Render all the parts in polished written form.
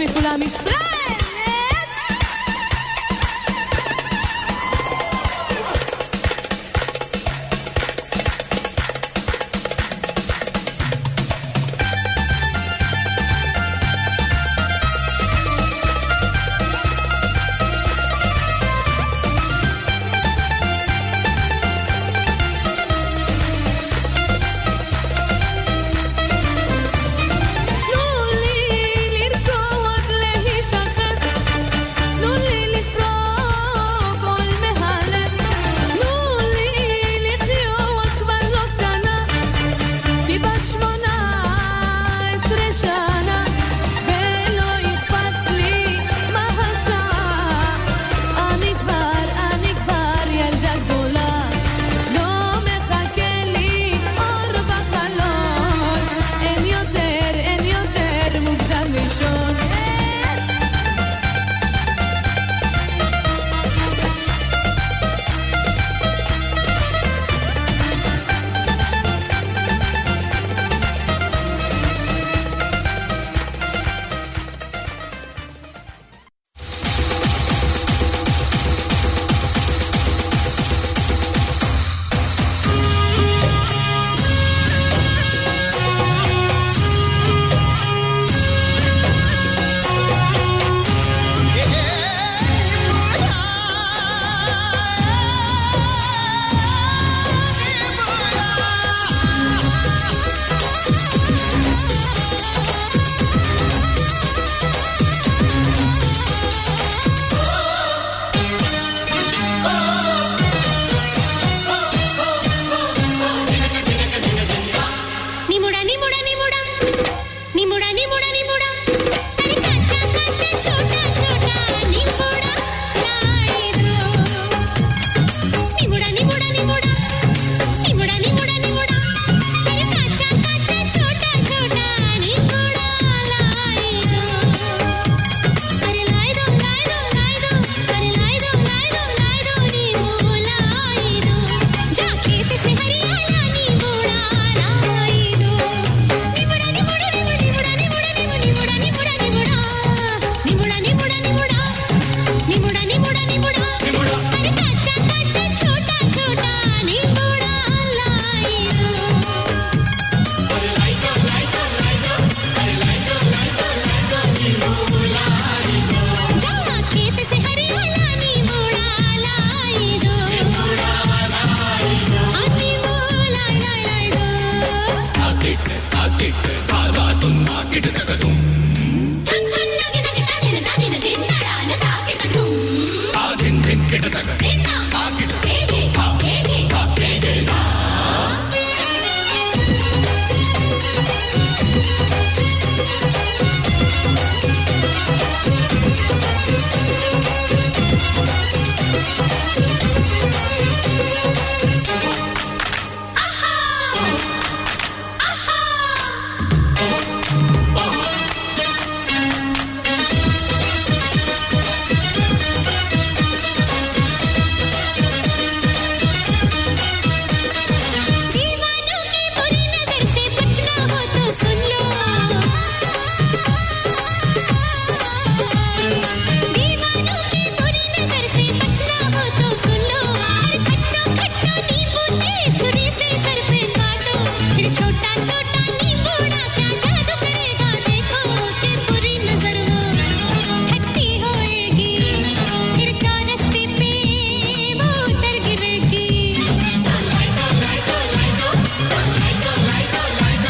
לכולם ישראל.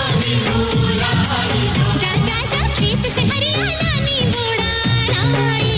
जा जा जा खेत से हरियाला नी मोड़ा लाई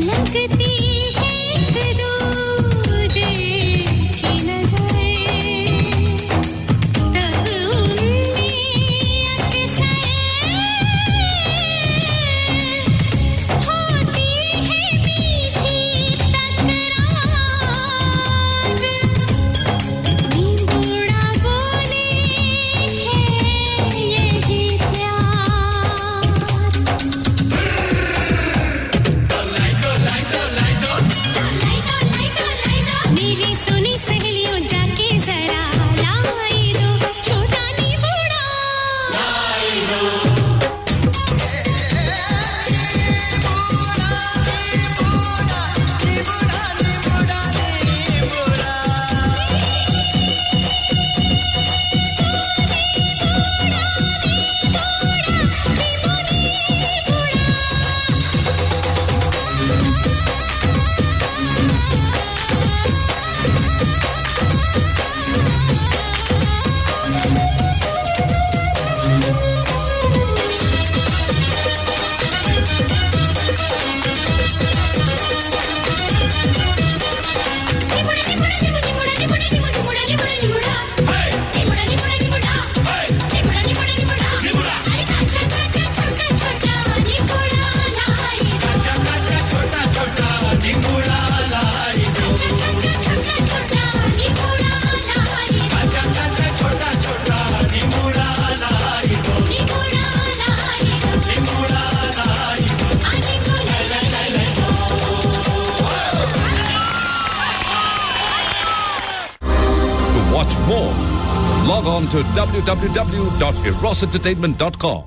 Log on to www.erosentertainment.com.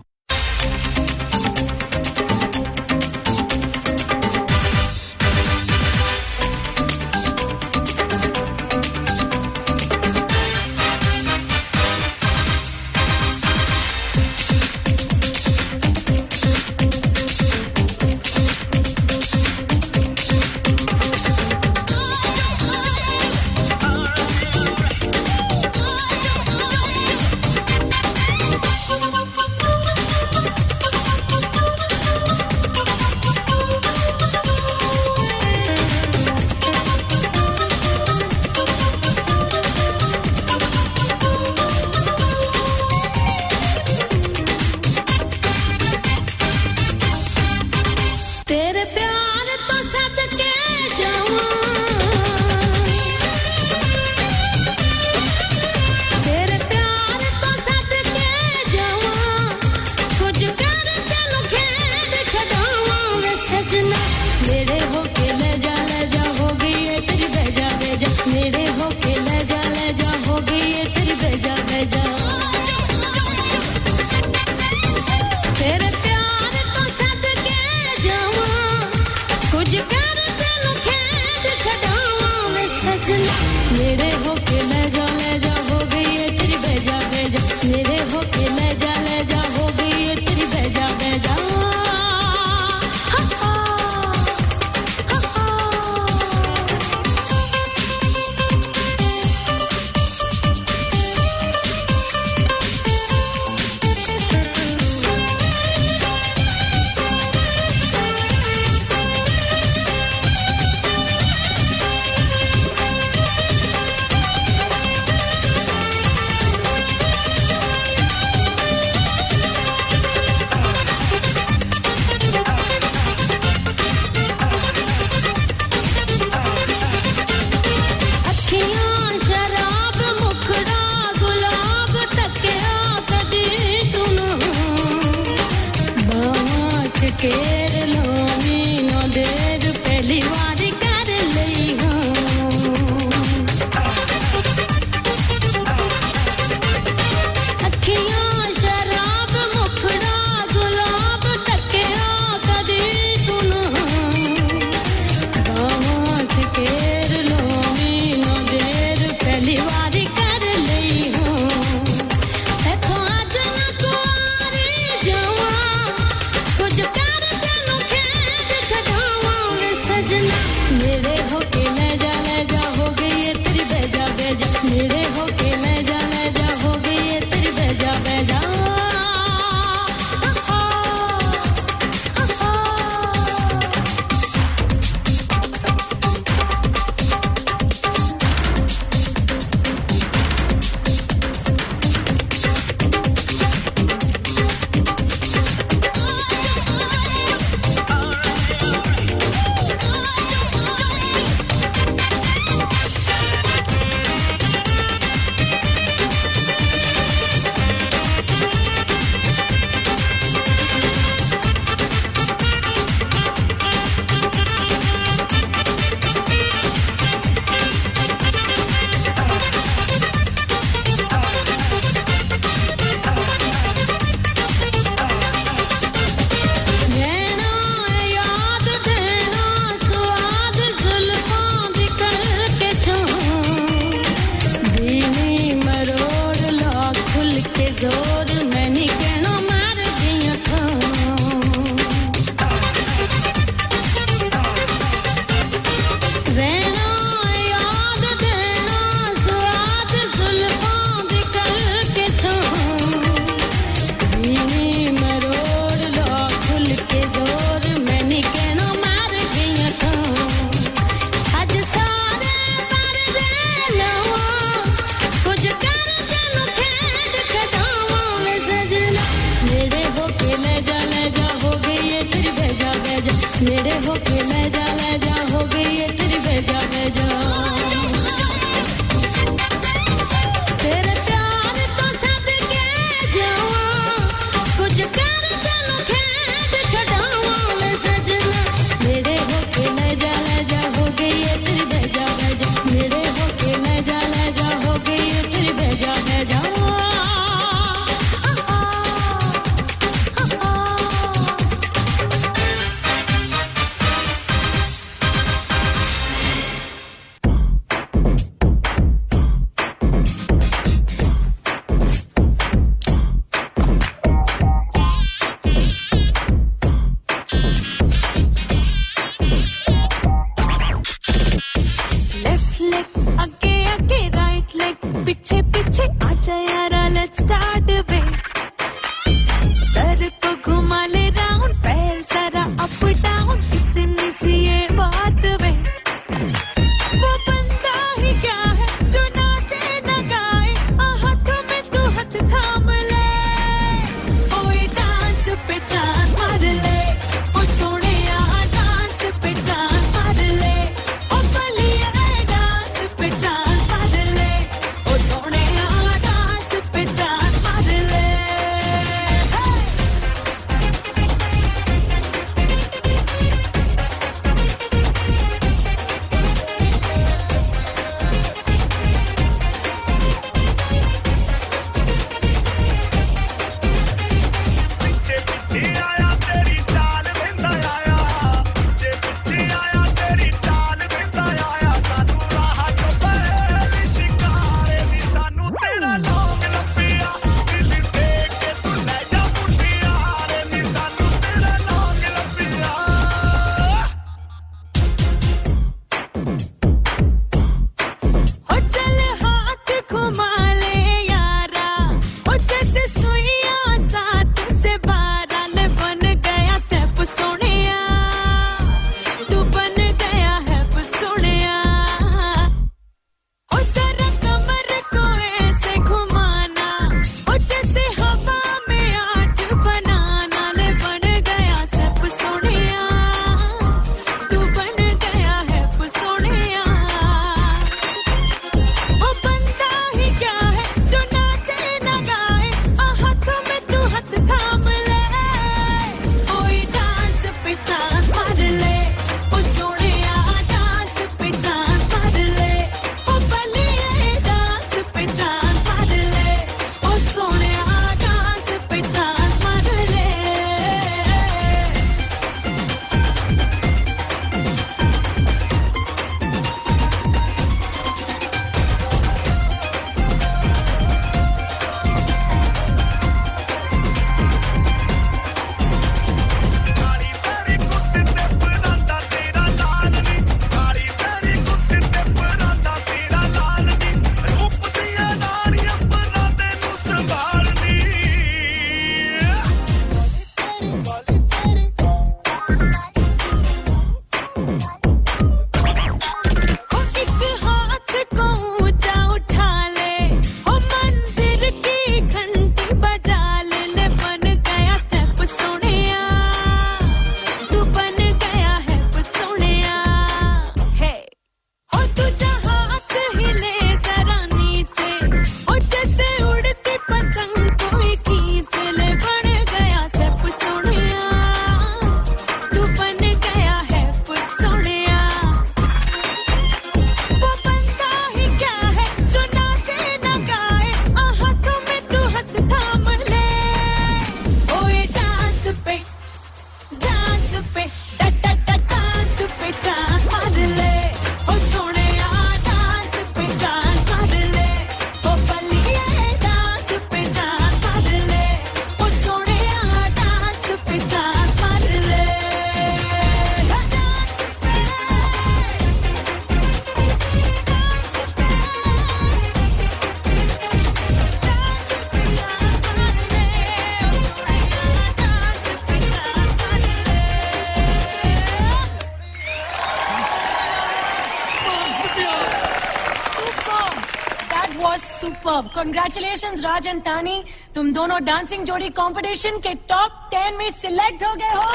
Congratulations Raj and Tani, तुम दोनों डांसिंग जोड़ी कंपटीशन के टॉप 10 में सिलेक्ट हो गए हो।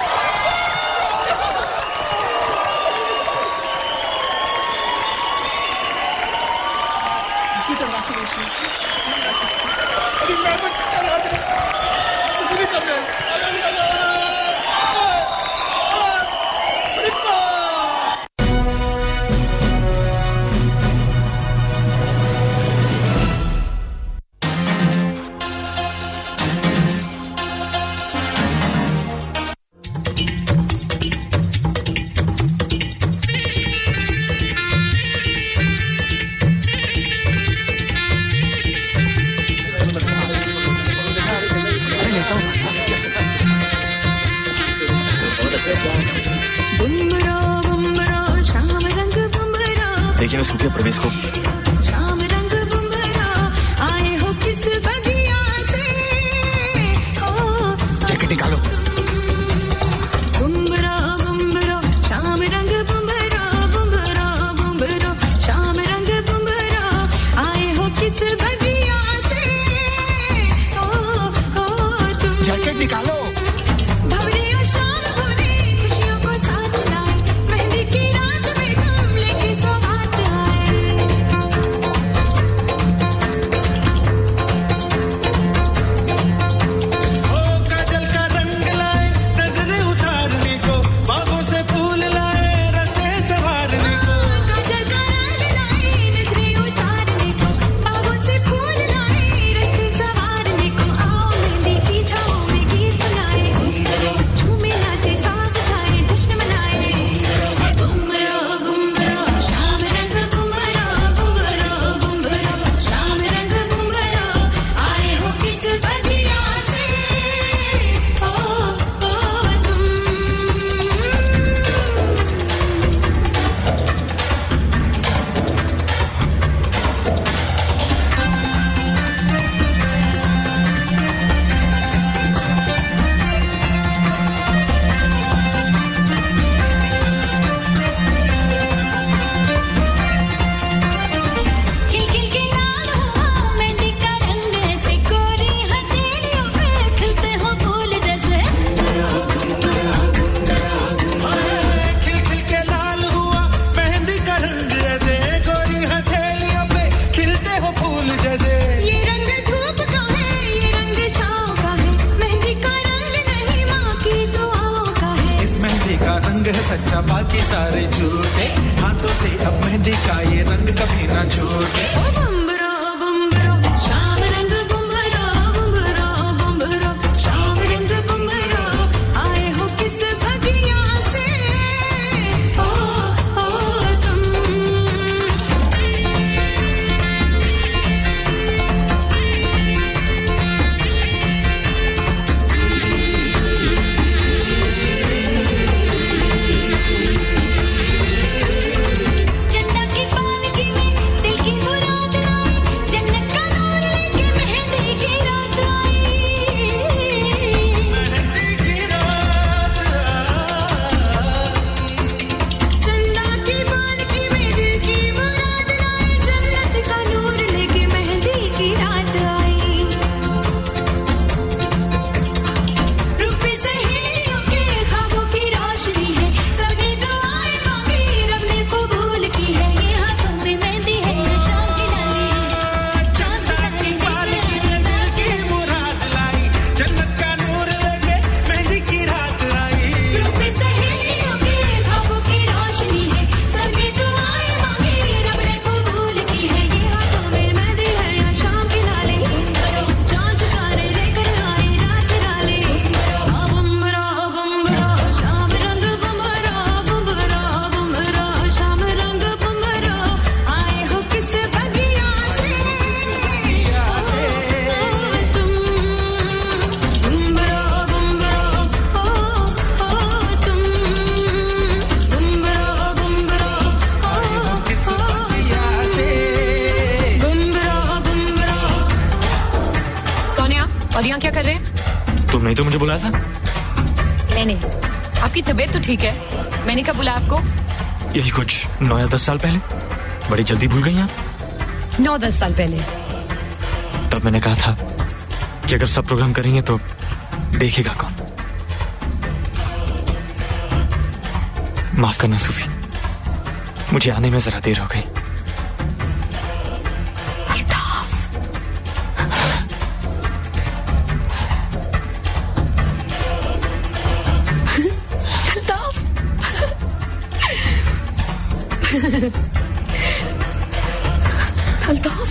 जी congratulations। देखिए सूफिया प्रवेश को शाम रंग बुमरा आए हो किस बगिया से जैकेट निकालो बुमरा बुमरा शाम रंग बुमरा बुमरा बुमरा शाम रंग बुमरा आए हो किस बगिया से तुम जैकेट निकालो बाकी सारे झूठे हाथों से अब मेहंदी का ये रंग कभी ना छूटे बुम्बरो बुम्बरो शाम रंग बुम्बरो बुम्बरो बुम्बरो शाम रंग बुम्बरो आए हो किस बगिया से ओ तुम तुमने तो मुझे बुलाया था नहीं आपकी तबीयत तो ठीक है मैंने कब बुलाया आपको यही कुछ 9 या 10 साल पहले बड़ी जल्दी भूल गई आप 9-10 साल पहले तब मैंने कहा था कि अगर सब प्रोग्राम करेंगे तो देखेगा कौन माफ करना सूफी मुझे आने में जरा देर हो गई अल्ताफ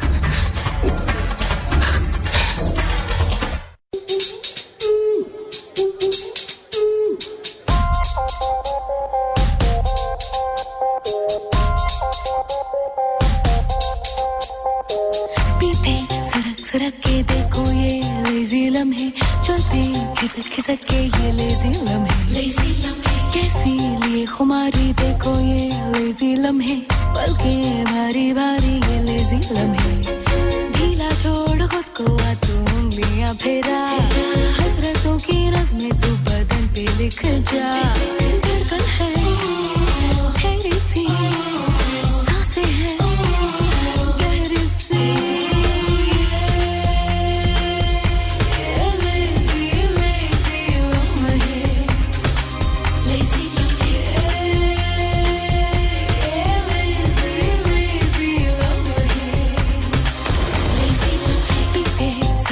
पीते सरक सरक के देखो ये लेजी लम्हे चलते खिसक खिसक के ये लेजी लम्हे कैसी लिए खुमारी देखो ये लेजी लम्हे बल्कि भारी भारी ये लेजी लम्हे ढीला छोड़ खुद को आ तू उंगलियां फेरा हसरतों की नज़्में तू बदन पे लिख जा धड़कन है तेरी सी सांसें हैं गहरी सी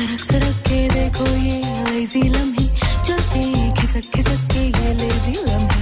सरक के देखो ये लेजी लम्हे चलते खिसक खिसक के ये लेजी लम्हे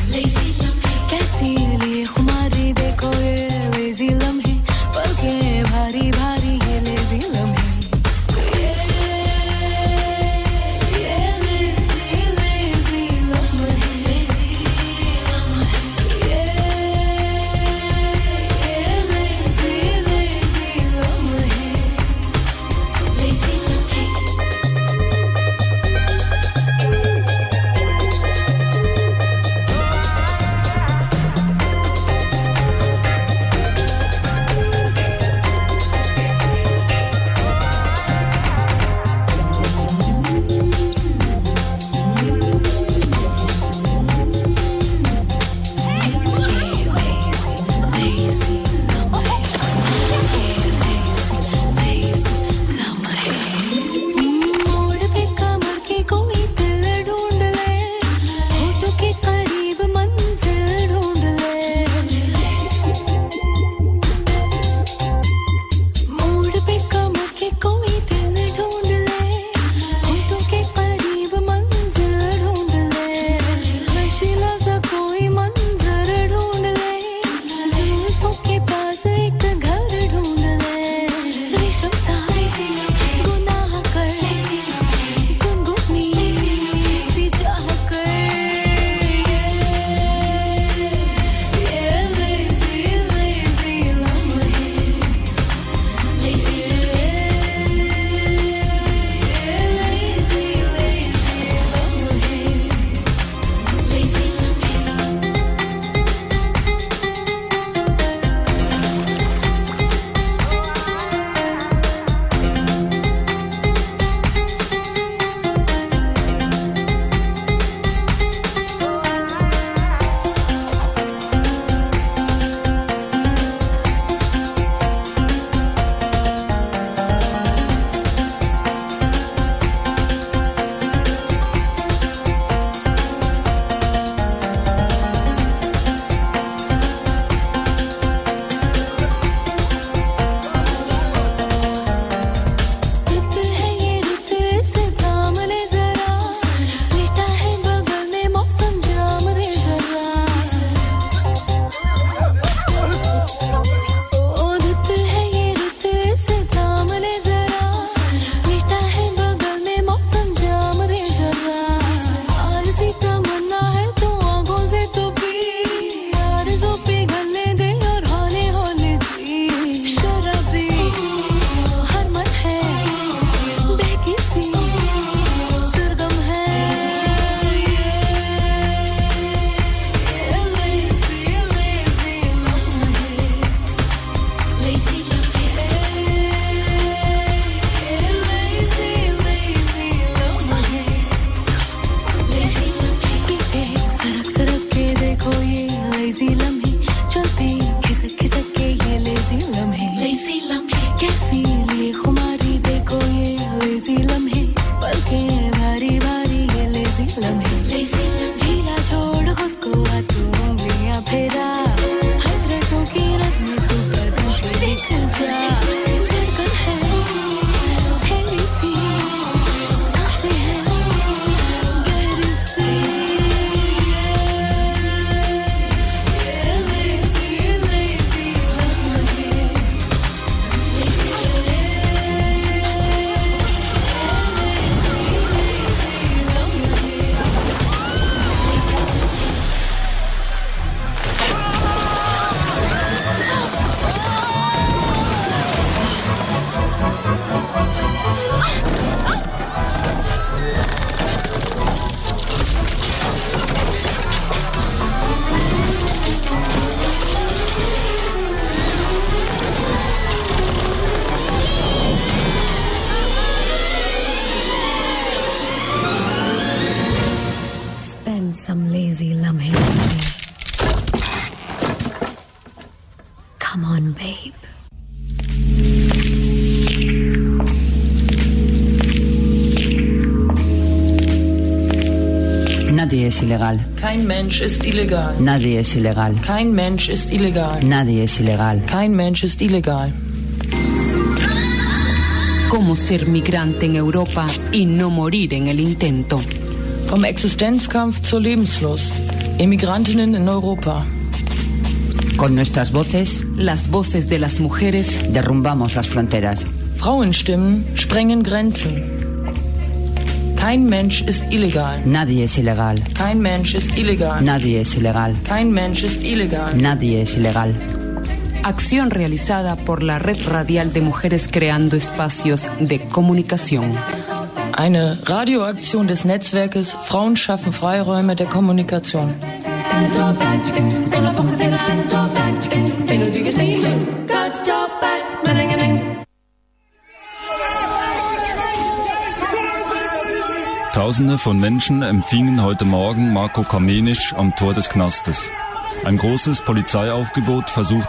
Come on, babe. Nadie es ilegal. Kein Mensch ist illegal. Nadie es ilegal. Kein Mensch ist illegal. Nadie es ilegal. Kein Mensch ist illegal. Cómo ser migrante en Europa y no morir en el intento. Vom Existenzkampf zur Lebenslust. Emigrantinnen in Europa. Con nuestras voces, las voces de las mujeres, derrumbamos las fronteras. Frauenstimmen sprengen Grenzen. Kein Mensch ist illegal. Nadie es ilegal. Kein Mensch ist illegal. Nadie es ilegal. Kein Mensch ist illegal. Nadie es ilegal. Acción realizada por la Red Radial de Mujeres Creando Espacios de Comunicación. Eine Radioaktion des Netzwerkes Frauen schaffen Freiräume der Kommunikation. Tausende von Menschen empfingen heute Morgen Marko Kamenisch am Tor des Knastes. Ein großes Polizeiaufgebot versuchte